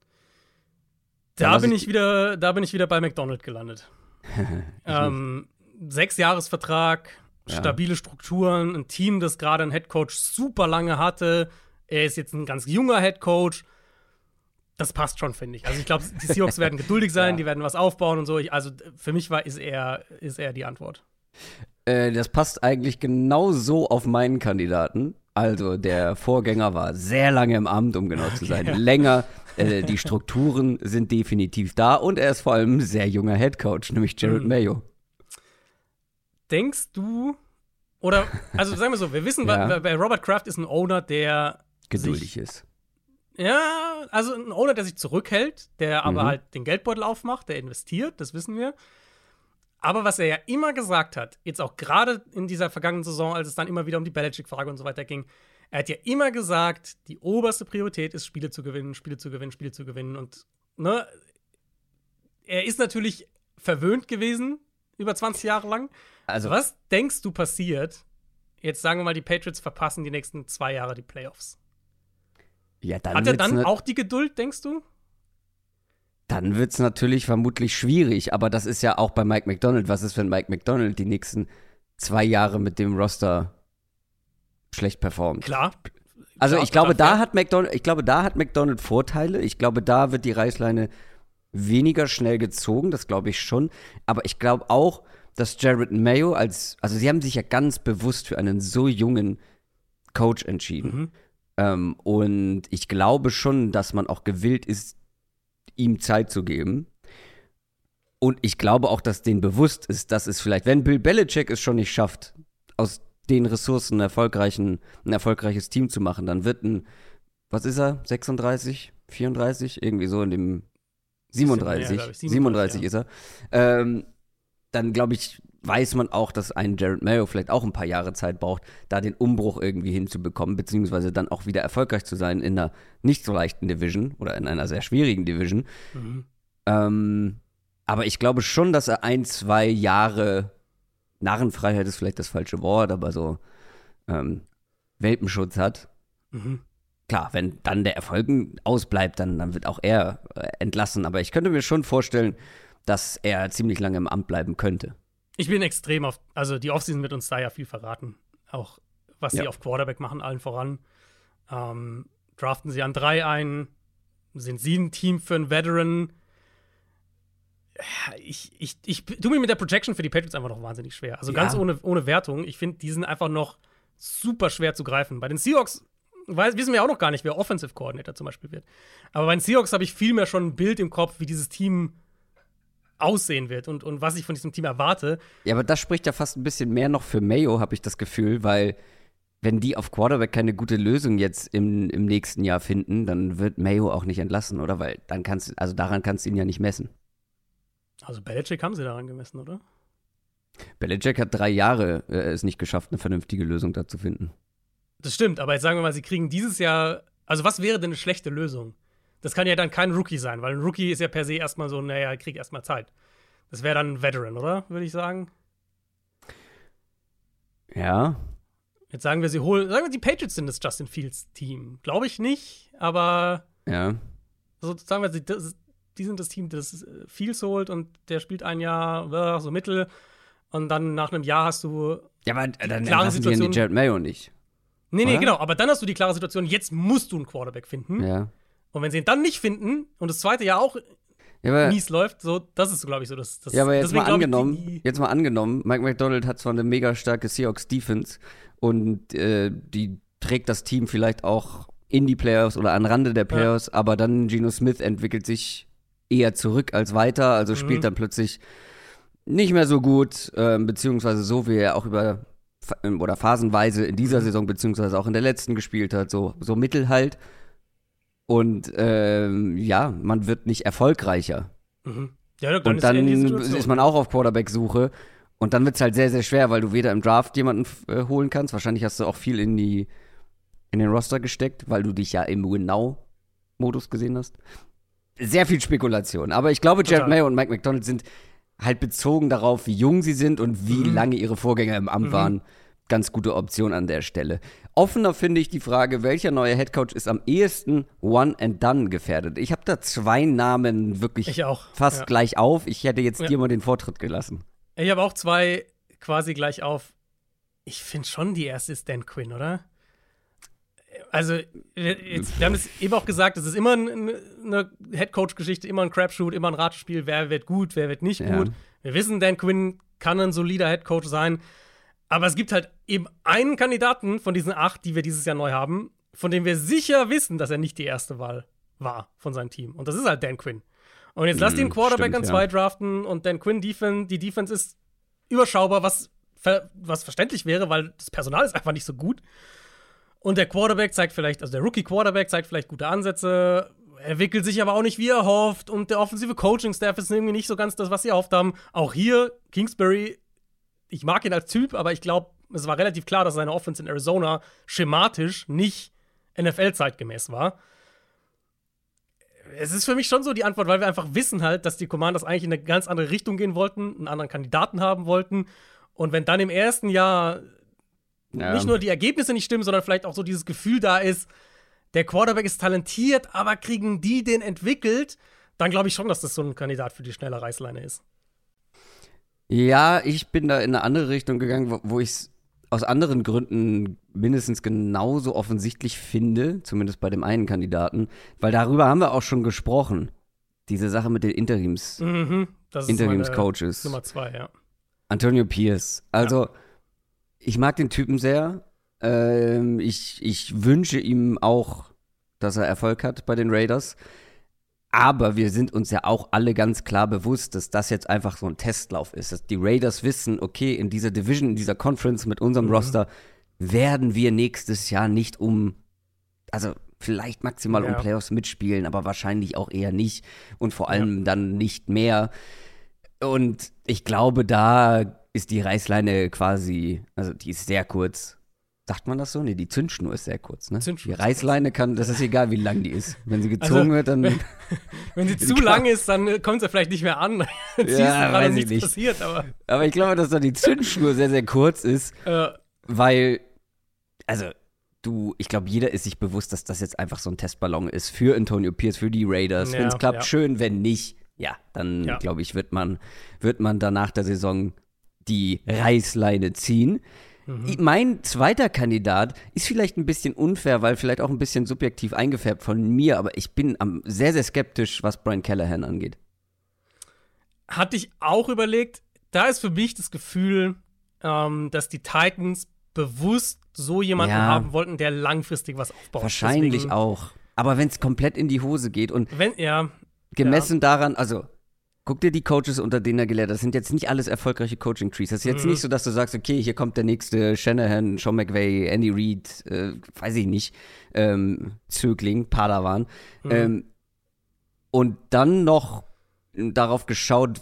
Speaker 3: Da bin ich wieder bei McDonald gelandet. 6-Jahres-Vertrag, stabile Strukturen, ein Team, das gerade einen Headcoach super lange hatte. Er ist jetzt ein ganz junger Headcoach. Das passt schon, finde ich. Also ich glaube, die Seahawks werden geduldig sein, die werden was aufbauen und so. Also für mich ist er die Antwort.
Speaker 2: Das passt eigentlich genau so auf meinen Kandidaten. Also der Vorgänger war sehr lange im Amt, um genau zu sein. Länger. Die Strukturen sind definitiv da und er ist vor allem ein sehr junger Headcoach, nämlich Jared Mayo.
Speaker 3: Denkst du, oder, also sagen wir so, wir wissen, bei Robert Kraft ist ein Owner, der
Speaker 2: geduldig ist.
Speaker 3: Ja, also ein Owner, der sich zurückhält, der aber halt den Geldbeutel aufmacht, der investiert, das wissen wir. Aber was er ja immer gesagt hat, jetzt auch gerade in dieser vergangenen Saison, als es dann immer wieder um die Belichick-Frage und so weiter ging, er hat ja immer gesagt, die oberste Priorität ist, Spiele zu gewinnen, Spiele zu gewinnen, Spiele zu gewinnen. Und ne, er ist natürlich verwöhnt gewesen, über 20 Jahre lang. Also was denkst du passiert? Jetzt sagen wir mal, die Patriots verpassen die nächsten 2 Jahre die Playoffs.
Speaker 2: Ja, dann
Speaker 3: hat er dann auch die Geduld, denkst du?
Speaker 2: Dann wird es natürlich vermutlich schwierig. Aber das ist ja auch bei Mike Macdonald. Was ist, wenn Mike Macdonald die nächsten 2 Jahre mit dem Roster schlecht performt?
Speaker 3: Klar.
Speaker 2: Also ich glaube, da hat McDonald Vorteile. Ich glaube, da wird die Reißleine weniger schnell gezogen. Das glaube ich schon. Aber ich glaube auch, dass Jared Mayo also sie haben sich ja ganz bewusst für einen so jungen Coach entschieden. Und ich glaube schon, dass man auch gewillt ist, ihm Zeit zu geben. Und ich glaube auch, dass denen bewusst ist, dass es vielleicht, wenn Bill Belichick es schon nicht schafft, aus den Ressourcen ein erfolgreiches Team zu machen, dann wird was ist er, 36, 34, irgendwie so in dem 37, 37 ist er. Dann glaube ich, weiß man auch, dass ein Jared Mayo vielleicht auch ein paar Jahre Zeit braucht, da den Umbruch irgendwie hinzubekommen, beziehungsweise dann auch wieder erfolgreich zu sein in einer nicht so leichten Division oder in einer sehr schwierigen Division. Aber ich glaube schon, dass er 1-2 Jahre, Narrenfreiheit ist vielleicht das falsche Wort, aber so Welpenschutz hat. Klar, wenn dann der Erfolg ausbleibt, dann wird auch er entlassen. Aber ich könnte mir schon vorstellen, dass er ziemlich lange im Amt bleiben könnte.
Speaker 3: Ich bin extrem also die Offseason wird uns da ja viel verraten. Auch was sie auf Quarterback machen, allen voran. Draften sie an 3 ein? Sind sie ein Team für einen Veteran? Ich tue mir mit der Projection für die Patriots einfach noch wahnsinnig schwer. Also ganz ohne Wertung. Ich finde, die sind einfach noch super schwer zu greifen. Bei den Seahawks wissen wir auch noch gar nicht, wer Offensive Coordinator zum Beispiel wird. Aber bei den Seahawks habe ich vielmehr schon ein Bild im Kopf, wie dieses Team aussehen wird und was ich von diesem Team erwarte.
Speaker 2: Ja, aber das spricht ja fast ein bisschen mehr noch für Mayo, habe ich das Gefühl, weil wenn die auf Quarterback keine gute Lösung jetzt im nächsten Jahr finden, dann wird Mayo auch nicht entlassen, oder? Weil daran kannst du ihn ja nicht messen.
Speaker 3: Also Belichick haben sie daran gemessen, oder?
Speaker 2: Belichick hat 3 Jahre es nicht geschafft, eine vernünftige Lösung da zu finden.
Speaker 3: Das stimmt, aber jetzt sagen wir mal, sie kriegen dieses Jahr, also was wäre denn eine schlechte Lösung? Das kann ja dann kein Rookie sein, weil ein Rookie ist ja per se erstmal so, naja, krieg erstmal Zeit. Das wäre dann ein Veteran, oder? Würde ich sagen.
Speaker 2: Ja.
Speaker 3: Jetzt sagen wir, die Patriots sind das Justin Fields-Team. Glaube ich nicht, aber
Speaker 2: Ja.
Speaker 3: so sagen wir, die sind das Team, das Fields holt und der spielt ein Jahr so mittel und dann nach einem Jahr hast du
Speaker 2: Ja, aber dann
Speaker 3: klare
Speaker 2: entlassen die
Speaker 3: Situation.
Speaker 2: Jared Mayo nicht.
Speaker 3: Nee,
Speaker 2: oder?
Speaker 3: genau, aber dann hast du die klare Situation, jetzt musst du einen Quarterback finden.
Speaker 2: Ja.
Speaker 3: Und wenn sie ihn dann nicht finden und das zweite Jahr auch
Speaker 2: Ja, aber,
Speaker 3: mies läuft, so, das ist, glaube ich, so das.
Speaker 2: ja, aber jetzt
Speaker 3: deswegen
Speaker 2: mal
Speaker 3: glaub ich,
Speaker 2: angenommen, Mike McDonald hat zwar eine mega starke Seahawks-Defense und die trägt das Team vielleicht auch in die Playoffs oder an Rande der Playoffs, aber dann Geno Smith entwickelt sich eher zurück als weiter, also spielt dann plötzlich nicht mehr so gut, beziehungsweise so, wie er auch oder phasenweise in dieser Saison, beziehungsweise auch in der letzten gespielt hat, so mittel halt. Und man wird nicht erfolgreicher.
Speaker 3: Ja,
Speaker 2: Und dann ist man auch auf Quarterback-Suche. Und dann wird es halt sehr, sehr schwer, weil du weder im Draft jemanden holen kannst. Wahrscheinlich hast du auch viel in den Roster gesteckt, weil du dich ja im Win-Now-Modus gesehen hast. Sehr viel Spekulation. Aber ich glaube, Jared Mayo und Mike McDonald sind halt bezogen darauf, wie jung sie sind und wie lange ihre Vorgänger im Amt waren, ganz gute Option an der Stelle. Offener finde ich die Frage, welcher neue Headcoach ist am ehesten One-and-Done gefährdet? Ich habe da 2 Namen wirklich fast gleich auf. Ich hätte jetzt dir mal den Vortritt gelassen.
Speaker 3: Ich habe auch 2 quasi gleich auf. Ich finde schon, die erste ist Dan Quinn, oder? Also, wir haben es eben auch gesagt, es ist immer eine Headcoach-Geschichte, immer ein Crapshoot, immer ein Ratespiel, wer wird gut, wer wird nicht gut. Wir wissen, Dan Quinn kann ein solider Headcoach sein, aber es gibt halt eben einen Kandidaten von diesen 8, die wir dieses Jahr neu haben, von dem wir sicher wissen, dass er nicht die erste Wahl war von seinem Team. Und das ist halt Dan Quinn. Und jetzt lass den Quarterback an 2 draften und Dan Quinn die Defense ist überschaubar, was verständlich wäre, weil das Personal ist einfach nicht so gut. Und der Quarterback zeigt vielleicht, also der Rookie-Quarterback zeigt vielleicht gute Ansätze, entwickelt sich aber auch nicht, wie er hofft. Und der offensive Coaching-Staff ist irgendwie nicht so ganz das, was sie erhofft haben. Auch hier, Kingsbury, ich mag ihn als Typ, aber ich glaube, es war relativ klar, dass seine Offense in Arizona schematisch nicht NFL-zeitgemäß war. Es ist für mich schon so die Antwort, weil wir einfach wissen halt, dass die Commanders eigentlich in eine ganz andere Richtung gehen wollten, einen anderen Kandidaten haben wollten. Und wenn dann im ersten Jahr nicht nur die Ergebnisse nicht stimmen, sondern vielleicht auch so dieses Gefühl da ist, der Quarterback ist talentiert, aber kriegen die den entwickelt, dann glaube ich schon, dass das so ein Kandidat für die schnelle Reißleine ist.
Speaker 2: Ja, ich bin da in eine andere Richtung gegangen, wo ich es aus anderen Gründen mindestens genauso offensichtlich finde, zumindest bei dem einen Kandidaten, weil darüber haben wir auch schon gesprochen. Diese Sache mit den Interimscoaches.
Speaker 3: Nummer 2, ja.
Speaker 2: Antonio Pierce. Also, ich mag den Typen sehr. Ich wünsche ihm auch, dass er Erfolg hat bei den Raiders. Aber wir sind uns ja auch alle ganz klar bewusst, dass das jetzt einfach so ein Testlauf ist. Dass die Raiders wissen, okay, in dieser Division, in dieser Conference mit unserem Roster werden wir nächstes Jahr nicht also vielleicht maximal um Playoffs mitspielen, aber wahrscheinlich auch eher nicht. Und vor allem dann nicht mehr. Und ich glaube, da ist die Reißleine quasi, also die ist sehr kurz. Sagt man das so? Nee, die Zündschnur ist sehr kurz, ne? Die Reißleine das ist egal, wie lang die ist. Wenn sie gezogen wird, dann.
Speaker 3: Wenn sie zu lang ist, dann kommt sie vielleicht nicht mehr an.
Speaker 2: Ja, weiß ich nicht.
Speaker 3: Passiert,
Speaker 2: aber ich glaube, dass da die Zündschnur sehr, sehr kurz ist, weil, also, ich glaube, jeder ist sich bewusst, dass das jetzt einfach so ein Testballon ist für Antonio Pierce, für die Raiders. Wenn es klappt, schön, wenn nicht, dann glaube ich, wird man danach der Saison die Reißleine ziehen. Mein zweiter Kandidat ist vielleicht ein bisschen unfair, weil vielleicht auch ein bisschen subjektiv eingefärbt von mir, aber ich bin sehr, sehr skeptisch, was Brian Callahan angeht.
Speaker 3: Hatte ich auch überlegt, da ist für mich das Gefühl, dass die Titans bewusst so jemanden haben wollten, der langfristig was aufbaut.
Speaker 2: Wahrscheinlich deswegen, auch. Aber wenn es komplett in die Hose geht und gemessen daran, also guck dir die Coaches, unter denen er gelehrt hat, das sind jetzt nicht alles erfolgreiche Coaching-Trees. Das ist jetzt nicht so, dass du sagst, okay, hier kommt der nächste Shanahan, Sean McVay, Andy Reid, weiß ich nicht, Zögling, Padawan. Und dann noch darauf geschaut,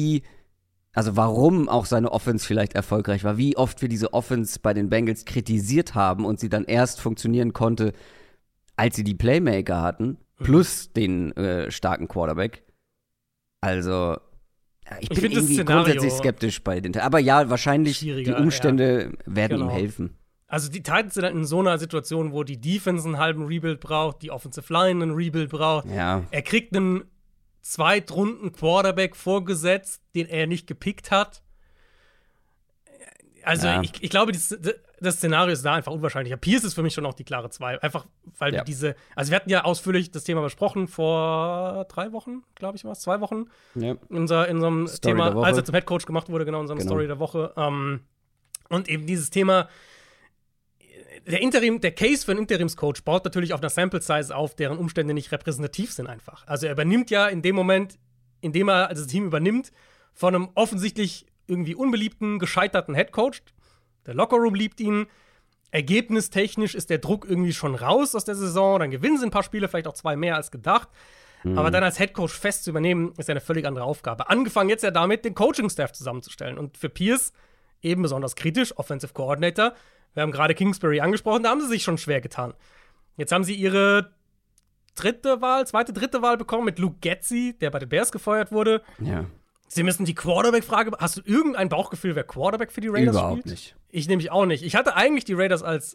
Speaker 2: warum auch seine Offense vielleicht erfolgreich war, wie oft wir diese Offense bei den Bengals kritisiert haben und sie dann erst funktionieren konnte, als sie die Playmaker hatten, plus den starken Quarterback. Also, ich bin irgendwie grundsätzlich skeptisch bei den Aber ja, wahrscheinlich die Umstände werden ihm helfen.
Speaker 3: Also die Titans sind halt in so einer Situation, wo die Defense einen halben Rebuild braucht, die Offensive Line einen Rebuild braucht. Ja. Er kriegt einen Zweitrunden-Quarterback vorgesetzt, den er nicht gepickt hat. Also ich glaube, das Szenario ist da einfach unwahrscheinlicher. Pierce ist für mich schon auch die klare 2. Einfach, weil wir wir hatten ja ausführlich das Thema besprochen vor 3 Wochen, glaube ich, 2 Wochen. Ja. In unserem Story Thema, als er zum Headcoach gemacht wurde, in unserem Story der Woche. Und eben dieses Thema, der Case für einen Interimscoach baut natürlich auf einer Sample-Size auf, deren Umstände nicht repräsentativ sind einfach. Also er übernimmt ja in dem Moment, in dem er das Team übernimmt, von einem offensichtlich irgendwie unbeliebten, gescheiterten Headcoach. Der Lockerroom liebt ihn. Ergebnistechnisch ist der Druck irgendwie schon raus aus der Saison. Dann gewinnen sie ein paar Spiele, vielleicht auch 2 mehr als gedacht. Aber dann als Headcoach fest zu übernehmen, ist ja eine völlig andere Aufgabe. Angefangen jetzt ja damit, den Coaching-Staff zusammenzustellen. Und für Pierce eben besonders kritisch, Offensive Coordinator. Wir haben gerade Kingsbury angesprochen, da haben sie sich schon schwer getan. Jetzt haben sie ihre dritte Wahl bekommen mit Luke Getsy, der bei den Bears gefeuert wurde. Ja. Sie müssen die Quarterback-Frage. Hast du irgendein Bauchgefühl, wer Quarterback für die Raiders
Speaker 2: Überhaupt
Speaker 3: spielt?
Speaker 2: Nicht.
Speaker 3: Ich nämlich auch nicht. Ich hatte eigentlich die Raiders als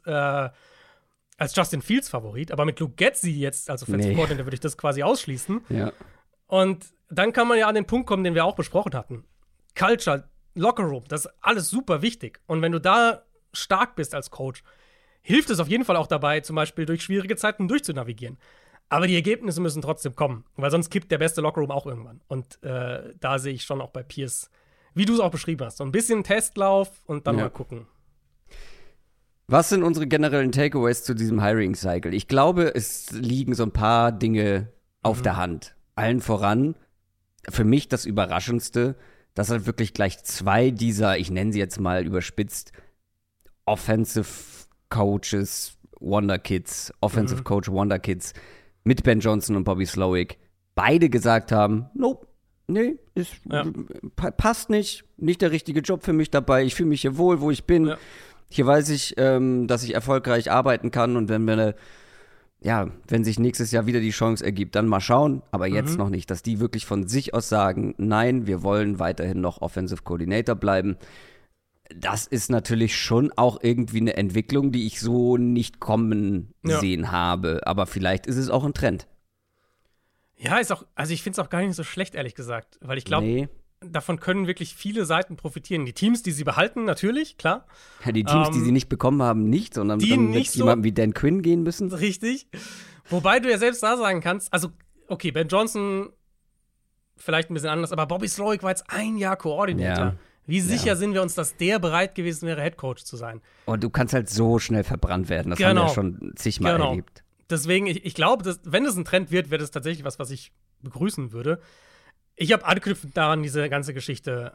Speaker 3: Justin Fields Favorit, aber mit Luke Getsy jetzt als Offensive Coordinator würde ich das quasi ausschließen. Ja. Und dann kann man ja an den Punkt kommen, den wir auch besprochen hatten. Culture, Lockerroom, das ist alles super wichtig. Und wenn du da stark bist als Coach, hilft es auf jeden Fall auch dabei, zum Beispiel durch schwierige Zeiten durchzunavigieren. Aber die Ergebnisse müssen trotzdem kommen, weil sonst kippt der beste Lockerroom auch irgendwann. Und da sehe ich schon auch bei Pierce, wie du es auch beschrieben hast, so ein bisschen Testlauf und dann mal gucken.
Speaker 2: Was sind unsere generellen Takeaways zu diesem Hiring-Cycle? Ich glaube, es liegen so ein paar Dinge auf der Hand. Allen voran, für mich das Überraschendste, dass halt wirklich gleich 2 dieser, ich nenne sie jetzt mal überspitzt, Offensive Coaches, Wonderkids, Offensive Coach Wonderkids mit Ben Johnson und Bobby Slowick beide gesagt haben, nope, nee, passt nicht der richtige Job für mich dabei, ich fühle mich hier wohl, wo ich bin. Ja. Hier weiß ich, dass ich erfolgreich arbeiten kann und wenn sich nächstes Jahr wieder die Chance ergibt, dann mal schauen, aber jetzt noch nicht, dass die wirklich von sich aus sagen, nein, wir wollen weiterhin noch Offensive Coordinator bleiben. Das ist natürlich schon auch irgendwie eine Entwicklung, die ich so nicht kommen sehen habe. Aber vielleicht ist es auch ein Trend.
Speaker 3: Ja, ich finde es auch gar nicht so schlecht, ehrlich gesagt. Weil ich glaube, davon können wirklich viele Seiten profitieren. Die Teams, die sie behalten, natürlich, klar.
Speaker 2: Ja, die Teams, die sie nicht bekommen haben, nicht, sondern die dann mit jemandem wie Dan Quinn gehen müssen.
Speaker 3: Richtig. Wobei du ja selbst da sagen kannst, also, okay, Ben Johnson vielleicht ein bisschen anders, aber Bobby Slowick war jetzt 1 Jahr Koordinator. Ja. Wie sicher sind wir uns, dass der bereit gewesen wäre, Headcoach zu sein?
Speaker 2: Und du kannst halt so schnell verbrannt werden. Das haben wir schon zigmal erlebt.
Speaker 3: Deswegen, ich glaube, wenn es ein Trend wird, wäre das tatsächlich was ich begrüßen würde. Ich habe anknüpfend daran diese ganze Geschichte,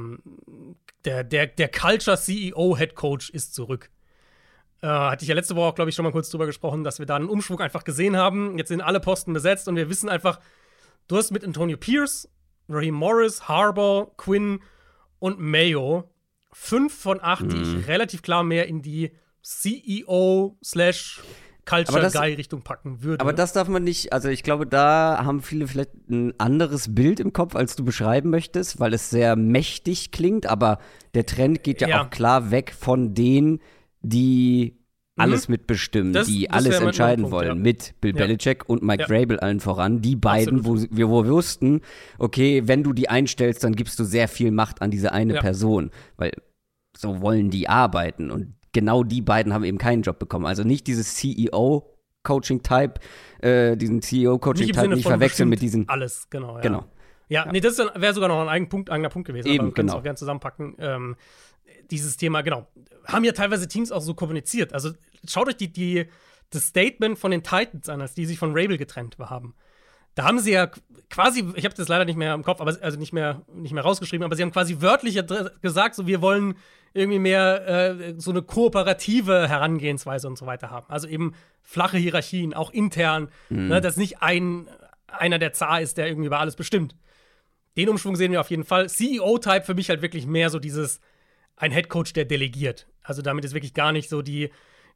Speaker 3: der Culture CEO Headcoach ist zurück. Hatte ich ja letzte Woche auch, glaube ich, schon mal kurz drüber gesprochen, dass wir da einen Umschwung einfach gesehen haben. Jetzt sind alle Posten besetzt und wir wissen einfach, du hast mit Antonio Pierce, Raheem Morris, Harbaugh, Quinn und Mayo 5 von 8, die ich relativ klar mehr in die CEO/Culture-Guy-Richtung packen würde.
Speaker 2: Aber das darf man nicht, also ich glaube, da haben viele vielleicht ein anderes Bild im Kopf, als du beschreiben möchtest, weil es sehr mächtig klingt, aber der Trend geht ja auch klar weg von denen, die alles mitbestimmen, die alles entscheiden wollen, mit Bill Belichick und Mike Vrabel allen voran. Die beiden, wo wir wussten, okay, wenn du die einstellst, dann gibst du sehr viel Macht an diese eine Person, weil so wollen die arbeiten. Und genau die beiden haben eben keinen Job bekommen. Also nicht dieses CEO-Coaching-Type, diesen CEO-Coaching-Type nicht verwechseln mit diesen.
Speaker 3: Alles, genau. Ja, nee, das wäre sogar noch ein eigener Punkt gewesen.
Speaker 2: Eben,
Speaker 3: aber wir können es
Speaker 2: genau.
Speaker 3: auch gerne zusammenpacken. Dieses Thema, genau. Haben ja teilweise Teams auch so kommuniziert. Also schaut euch das Statement von den Titans an, als die sich von Rabel getrennt haben. Da haben sie ja quasi, ich habe das leider nicht mehr im Kopf, aber also nicht mehr rausgeschrieben, aber sie haben quasi wörtlich gesagt, so wir wollen irgendwie mehr so eine kooperative Herangehensweise und so weiter haben. Also eben flache Hierarchien, auch intern, ne, dass nicht einer der Zar ist, der irgendwie über alles bestimmt. Den Umschwung sehen wir auf jeden Fall. CEO-Type für mich halt wirklich mehr so ein Headcoach, der delegiert. Also damit ist wirklich gar nicht so die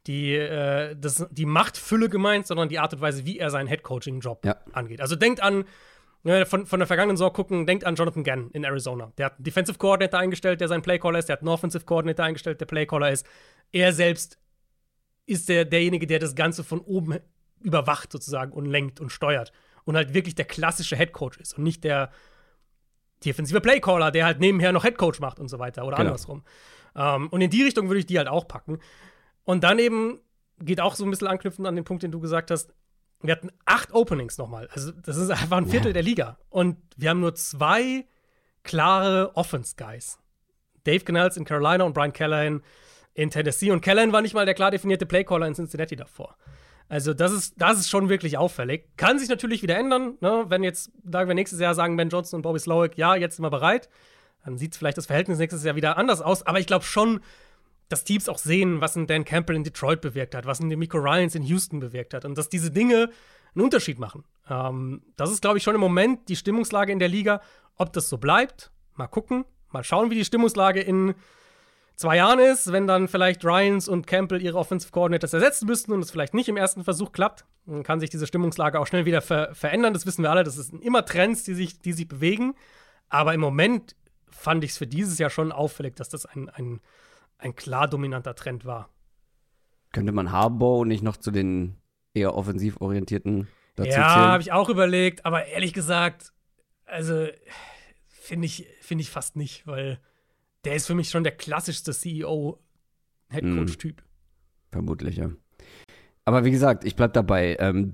Speaker 3: Machtfülle gemeint, sondern die Art und Weise, wie er seinen Headcoaching-Job angeht. Also denkt an, von der vergangenen Saison gucken, denkt an Jonathan Gann in Arizona. Der hat einen Defensive Coordinator eingestellt, der sein Playcaller ist. Der hat einen Offensive Coordinator eingestellt, der Playcaller ist. Er selbst ist derjenige, der das Ganze von oben überwacht sozusagen und lenkt und steuert. Und halt wirklich der klassische Headcoach ist und nicht der defensive Playcaller, der halt nebenher noch Headcoach macht und so weiter oder andersrum. Und in die Richtung würde ich die halt auch packen. Und dann eben geht auch so ein bisschen anknüpfend an den Punkt, den du gesagt hast. Wir hatten 8 Openings nochmal. Also, das ist einfach ein Viertel der Liga. Und wir haben nur 2 klare Offense-Guys. Dave Canales in Carolina und Brian Callahan in Tennessee. Und Callahan war nicht mal der klar definierte Playcaller in Cincinnati davor. Also, das ist schon wirklich auffällig. Kann sich natürlich wieder ändern, ne? Wenn jetzt, sagen wir nächstes Jahr, sagen Ben Johnson und Bobby Slowik, ja, jetzt sind wir bereit. Dann sieht vielleicht das Verhältnis nächstes Jahr wieder anders aus. Aber ich glaube schon, dass Teams auch sehen, was ein Dan Campbell in Detroit bewirkt hat, was ein DeMeco Ryans in Houston bewirkt hat und dass diese Dinge einen Unterschied machen. Das ist, glaube ich, schon im Moment die Stimmungslage in der Liga. Ob das so bleibt, mal gucken, mal schauen, wie die Stimmungslage in 2 Jahren ist, wenn dann vielleicht Ryans und Campbell ihre Offensive Coordinators ersetzen müssten und es vielleicht nicht im ersten Versuch klappt. Dann kann sich diese Stimmungslage auch schnell wieder verändern. Das wissen wir alle, das sind immer Trends, die sich bewegen. Aber im Moment fand ich es für dieses Jahr schon auffällig, dass das ein klar dominanter Trend war.
Speaker 2: Könnte man Harbaugh nicht noch zu den eher offensiv orientierten dazu
Speaker 3: zählen? Ja, habe ich auch überlegt, aber ehrlich gesagt, also finde ich fast nicht, weil der ist für mich schon der klassischste CEO-Headcoach-Typ.
Speaker 2: Vermutlich, ja. Aber wie gesagt, ich bleib dabei.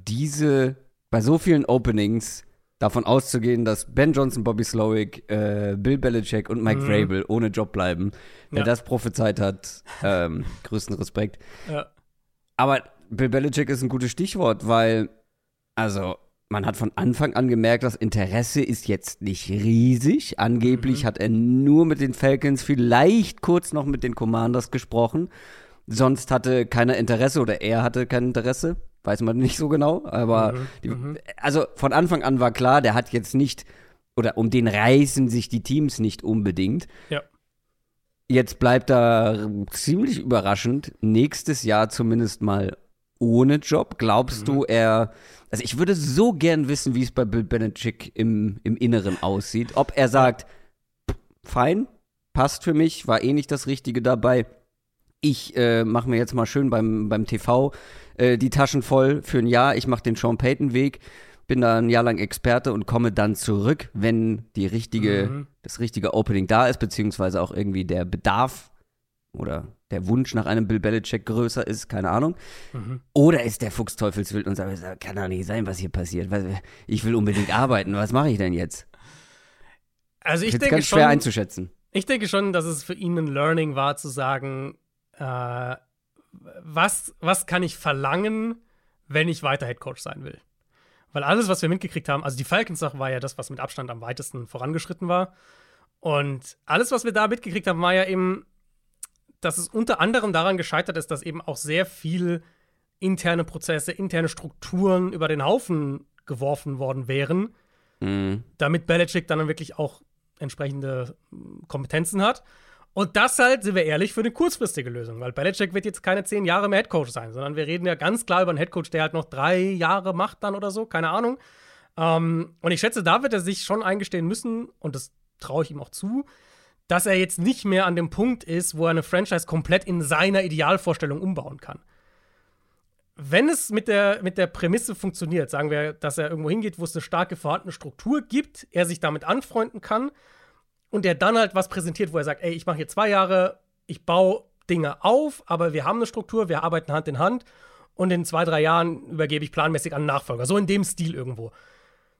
Speaker 2: Bei so vielen Openings davon auszugehen, dass Ben Johnson, Bobby Slowik, Bill Belichick und Mike Vrabel ohne Job bleiben. Wer das prophezeit hat, größten Respekt. Ja. Aber Bill Belichick ist ein gutes Stichwort, weil, also, man hat von Anfang an gemerkt, das Interesse ist jetzt nicht riesig. Angeblich hat er nur mit den Falcons, vielleicht kurz noch mit den Commanders gesprochen. Sonst hatte keiner Interesse oder er hatte kein Interesse. Weiß man nicht so genau, aber also von Anfang an war klar, der hat jetzt nicht, oder um den reißen sich die Teams nicht unbedingt. Ja. Jetzt bleibt er ziemlich überraschend nächstes Jahr zumindest mal ohne Job. Glaubst du, also ich würde so gern wissen, wie es bei Bill Belichick im Inneren aussieht. Ob er sagt, fein, passt für mich, war eh nicht das Richtige dabei. Ich mache mir jetzt mal schön beim TV die Taschen voll für ein Jahr. Ich mache den Sean Payton-Weg, bin da ein Jahr lang Experte und komme dann zurück, wenn das richtige Opening da ist, beziehungsweise auch irgendwie der Bedarf oder der Wunsch nach einem Bill Belichick größer ist, keine Ahnung. Oder ist der Fuchs teufelswild und sagt, kann doch nicht sein, was hier passiert. Ich will unbedingt arbeiten, was mache ich denn jetzt?
Speaker 3: Also ich denke
Speaker 2: ganz schwer einzuschätzen.
Speaker 3: Ich denke schon, dass es für ihn ein Learning war, zu sagen, was kann ich verlangen, wenn ich weiter Headcoach sein will? Weil alles, was wir mitgekriegt haben, also die Falcons-Sache war ja das, was mit Abstand am weitesten vorangeschritten war. Und alles, was wir da mitgekriegt haben, war ja eben, dass es unter anderem daran gescheitert ist, dass eben auch sehr viel interne Prozesse, interne Strukturen über den Haufen geworfen worden wären, damit Belichick dann wirklich auch entsprechende Kompetenzen hat. Und das halt, sind wir ehrlich, für eine kurzfristige Lösung, weil Belichick wird jetzt keine 10 Jahre mehr Headcoach sein, sondern wir reden ja ganz klar über einen Headcoach, der halt noch 3 Jahre macht dann oder so, keine Ahnung. Und ich schätze, da wird er sich schon eingestehen müssen, und das traue ich ihm auch zu, dass er jetzt nicht mehr an dem Punkt ist, wo er eine Franchise komplett in seiner Idealvorstellung umbauen kann. Wenn es mit der Prämisse funktioniert, sagen wir, dass er irgendwo hingeht, wo es eine starke vorhandene Struktur gibt, er sich damit anfreunden kann, und der dann halt was präsentiert, wo er sagt, ey, ich mache hier 2 Jahre, ich baue Dinge auf, aber wir haben eine Struktur, wir arbeiten Hand in Hand und in 2, 3 Jahren übergebe ich planmäßig an einen Nachfolger. So in dem Stil irgendwo.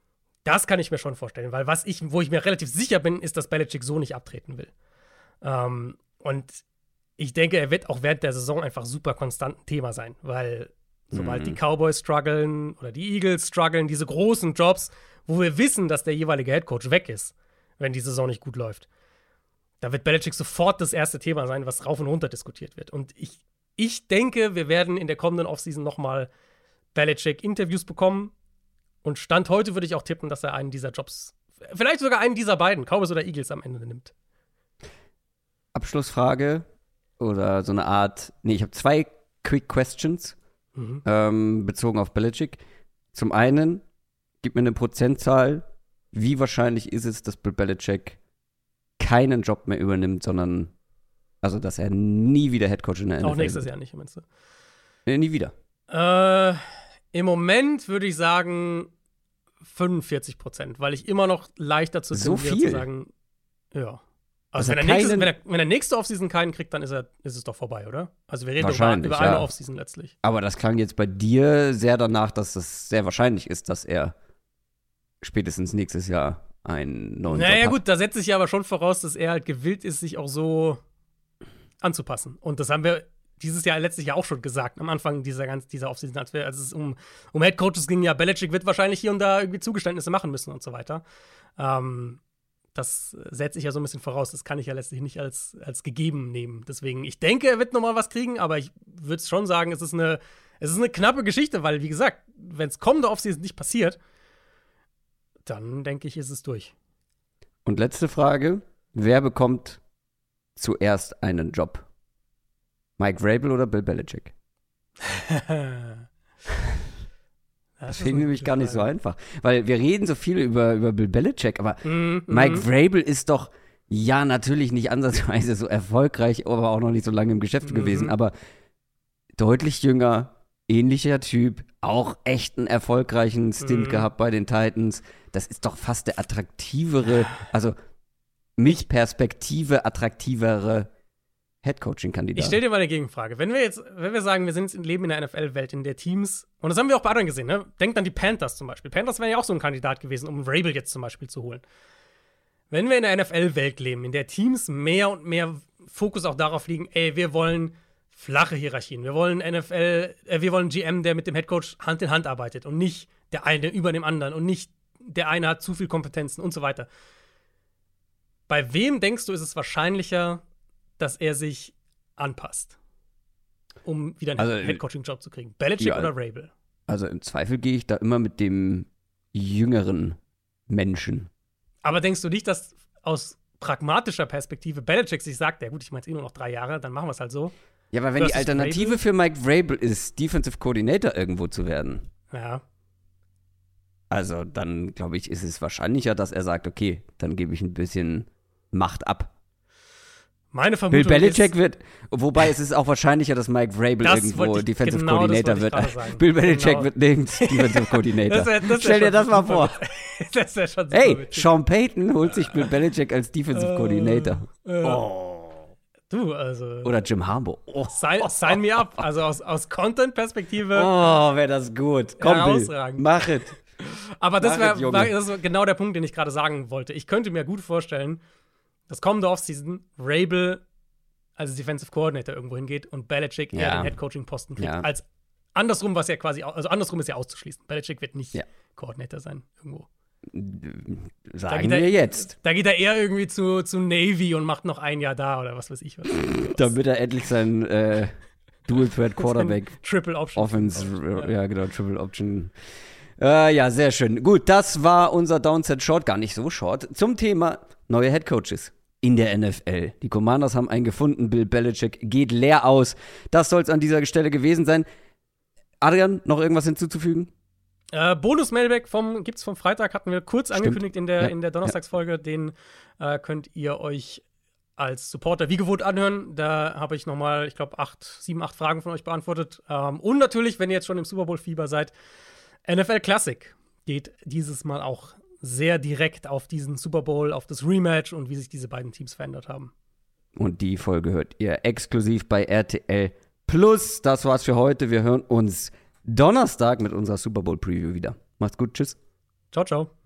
Speaker 3: Das kann ich mir schon vorstellen, weil wo ich mir relativ sicher bin, ist, dass Belichick so nicht abtreten will. Und ich denke, er wird auch während der Saison einfach super konstant ein Thema sein, weil sobald die Cowboys strugglen oder die Eagles strugglen, diese großen Jobs, wo wir wissen, dass der jeweilige Headcoach weg ist, wenn die Saison nicht gut läuft, da wird Belichick sofort das erste Thema sein, was rauf und runter diskutiert wird. Und ich denke, wir werden in der kommenden Offseason nochmal Belichick-Interviews bekommen. Und Stand heute würde ich auch tippen, dass er einen dieser Jobs, vielleicht sogar einen dieser beiden, Cowboys oder Eagles, am Ende nimmt.
Speaker 2: Abschlussfrage oder so eine Art, ich habe 2 Quick Questions bezogen auf Belichick. Zum einen, gib mir eine Prozentzahl, wie wahrscheinlich ist es, dass Bill Belichick keinen Job mehr übernimmt, sondern, also dass er nie wieder Headcoach in der NFL
Speaker 3: auch nächstes Jahr nicht, meinst du?
Speaker 2: Nie wieder.
Speaker 3: Im Moment würde ich sagen 45%, weil ich immer noch leicht dazu tendiere zu sagen, ja. Also wenn er nächste Offseason keinen kriegt, dann ist es doch vorbei, oder? Also wir reden über eine Offseason letztlich.
Speaker 2: Aber das klang jetzt bei dir sehr danach, dass es sehr wahrscheinlich ist, dass er spätestens nächstes Jahr einen neuen Job hat.
Speaker 3: Naja gut, da setze ich aber schon voraus, dass er halt gewillt ist, sich auch so anzupassen. Und das haben wir dieses Jahr letztlich ja auch schon gesagt, am Anfang dieser Offseason, als es um Headcoaches ging, ja, Belichick wird wahrscheinlich hier und da irgendwie Zugeständnisse machen müssen und so weiter. Das setze ich ja so ein bisschen voraus. Das kann ich ja letztlich nicht als gegeben nehmen. Deswegen, ich denke, er wird noch mal was kriegen, aber ich würde schon sagen, es ist eine knappe Geschichte, weil, wie gesagt, wenn es kommende Offseason nicht passiert, dann denke ich, ist es durch.
Speaker 2: Und letzte Frage, wer bekommt zuerst einen Job? Mike Vrabel oder Bill Belichick? Das finde ich nämlich gar nicht so einfach. Weil wir reden so viel über Bill Belichick, aber Mike Vrabel ist doch, ja, natürlich nicht ansatzweise so erfolgreich, aber auch noch nicht so lange im Geschäft gewesen, aber deutlich jünger, ähnlicher Typ, auch echt einen erfolgreichen Stint gehabt bei den Titans. Das ist doch fast der attraktivere, also mit Perspektive attraktivere Headcoaching-Kandidat.
Speaker 3: Ich stelle dir mal eine Gegenfrage. Wenn wir sagen, leben in der NFL-Welt, in der Teams, und das haben wir auch bei anderen gesehen, ne? Denkt an die Panthers zum Beispiel. Panthers wären ja auch so ein Kandidat gewesen, um Vrabel jetzt zum Beispiel zu holen. Wenn wir in der NFL-Welt leben, in der Teams mehr und mehr Fokus auch darauf liegen, wir wollen flache Hierarchien. Wir wollen wir wollen einen GM, der mit dem Headcoach Hand in Hand arbeitet und nicht der eine über dem anderen und nicht der eine hat zu viel Kompetenzen und so weiter. Bei wem denkst du, ist es wahrscheinlicher, dass er sich anpasst, um wieder einen Headcoaching-Job zu kriegen? Belichick oder Vrabel?
Speaker 2: Also im Zweifel gehe ich da immer mit dem jüngeren Menschen.
Speaker 3: Aber denkst du nicht, dass aus pragmatischer Perspektive Belichick sich sagt, ja gut, ich meine jetzt nur noch 3 Jahre, dann machen wir es halt so.
Speaker 2: Ja, aber wenn die Alternative für Mike Vrabel ist, Defensive Coordinator irgendwo zu werden.
Speaker 3: Ja.
Speaker 2: Also dann, glaube ich, ist es wahrscheinlicher, dass er sagt, okay, dann gebe ich ein bisschen Macht ab.
Speaker 3: Meine Vermutung
Speaker 2: Bill Belichick wobei es ist auch wahrscheinlicher, dass Mike Vrabel irgendwo Defensive Coordinator wird. Bill Belichick wird nirgends Defensive Coordinator. Stell dir das mal vor.
Speaker 3: Das wäre schon super
Speaker 2: witzig. Sean Payton holt sich Bill Belichick als Defensive Coordinator.
Speaker 3: Du, also.
Speaker 2: Oder Jim Harbaugh.
Speaker 3: Sign me up. Also aus Content-Perspektive.
Speaker 2: Oh, wäre das gut. Komm, Bill, mach es.
Speaker 3: Aber das war genau der Punkt, den ich gerade sagen wollte. Ich könnte mir gut vorstellen, dass kommende Offseason Vrabel als Defensive Coordinator irgendwo hingeht und Belichick eher den Headcoaching-Posten kriegt. Ja. Als andersrum, was ja quasi, also andersrum ist ja auszuschließen. Belichick wird nicht Coordinator sein irgendwo.
Speaker 2: Sagen wir jetzt.
Speaker 3: Da geht er eher irgendwie zu Navy und macht noch ein Jahr da oder was weiß ich was.
Speaker 2: Damit er endlich sein Dual-Threat-Quarterback
Speaker 3: Triple Option
Speaker 2: Offense, genau, Triple Option. Ja, sehr schön. Gut, das war unser Downset Short, gar nicht so short, zum Thema neue Headcoaches in der NFL. Die Commanders haben einen gefunden, Bill Belichick geht leer aus. Das soll es an dieser Stelle gewesen sein. Adrian, noch irgendwas hinzuzufügen?
Speaker 3: Bonus-Mailback gibt's vom Freitag, hatten wir kurz angekündigt in der Donnerstagsfolge. Den könnt ihr euch als Supporter wie gewohnt anhören. Da habe ich nochmal, ich glaube, 7, 8 Fragen von euch beantwortet. Und natürlich, wenn ihr jetzt schon im Super Bowl-Fieber seid, NFL Classic geht dieses Mal auch sehr direkt auf diesen Super Bowl, auf das Rematch und wie sich diese beiden Teams verändert haben.
Speaker 2: Und die Folge hört ihr exklusiv bei RTL Plus. Das war's für heute. Wir hören uns Donnerstag mit unserer Super Bowl Preview wieder. Macht's gut. Tschüss.
Speaker 3: Ciao, ciao.